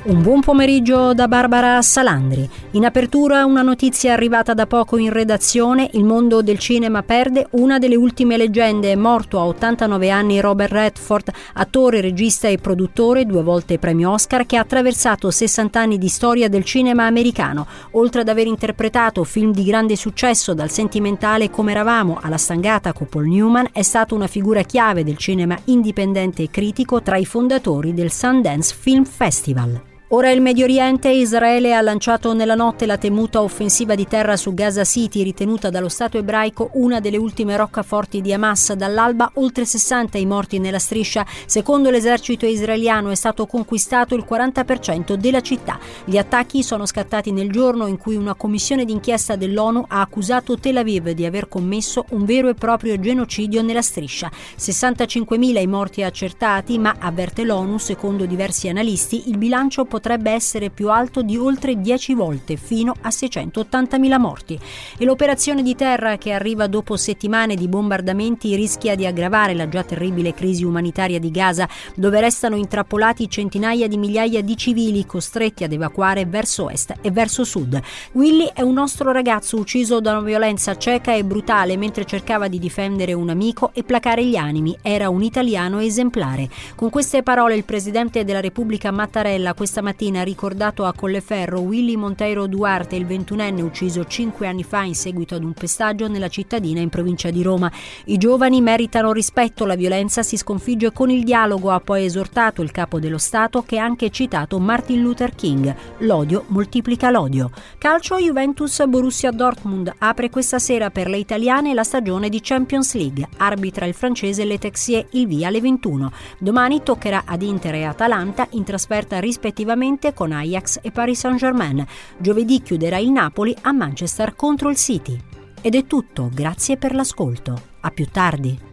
Un buon pomeriggio da Barbara Salandri. In apertura una notizia arrivata da poco in redazione: il mondo del cinema perde una delle ultime leggende. È morto a 89 anni Robert Redford, attore, regista e produttore, 2 volte premio Oscar, che ha attraversato 60 anni di storia del cinema americano. Oltre ad aver interpretato film di grande successo, dal sentimentale Come eravamo alla stangata con Paul Newman, è stato una figura chiave del cinema indipendente e critico, tra i fondatori del Sundance Film Festival. Ora il Medio Oriente. Israele ha lanciato nella notte la temuta offensiva di terra su Gaza City, ritenuta dallo Stato ebraico una delle ultime roccaforti di Hamas. Dall'alba oltre 60 i morti nella striscia. Secondo l'esercito israeliano è stato conquistato il 40% della città. Gli attacchi sono scattati nel giorno in cui una commissione d'inchiesta dell'ONU ha accusato Tel Aviv di aver commesso un vero e proprio genocidio nella striscia. 65.000 i morti accertati, ma, avverte l'ONU, secondo diversi analisti, il bilancio potrebbe essere più alto di oltre 10 volte, fino a 680.000 morti. E l'operazione di terra, che arriva dopo settimane di bombardamenti, rischia di aggravare la già terribile crisi umanitaria di Gaza, dove restano intrappolati centinaia di migliaia di civili costretti ad evacuare verso est e verso sud. Willy è un nostro ragazzo ucciso da una violenza cieca e brutale mentre cercava di difendere un amico e placare gli animi. Era un italiano esemplare. Con queste parole il presidente della Repubblica Mattarella questa mattina ha ricordato a Colleferro Willy Monteiro Duarte, il 21enne ucciso 5 anni fa in seguito ad un pestaggio nella cittadina in provincia di Roma. I giovani meritano rispetto, la violenza si sconfigge con il dialogo, ha poi esortato il capo dello Stato, che ha anche citato Martin Luther King. L'odio moltiplica l'odio. Calcio. Juventus Borussia Dortmund apre questa sera per le italiane la stagione di Champions League. Arbitra il francese Le Texier, il via alle 21. Domani toccherà ad Inter e Atalanta, in trasferta rispettivamente con Ajax e Paris Saint-Germain. Giovedì chiuderà il Napoli a Manchester contro il City. Ed è tutto, grazie per l'ascolto. A più tardi.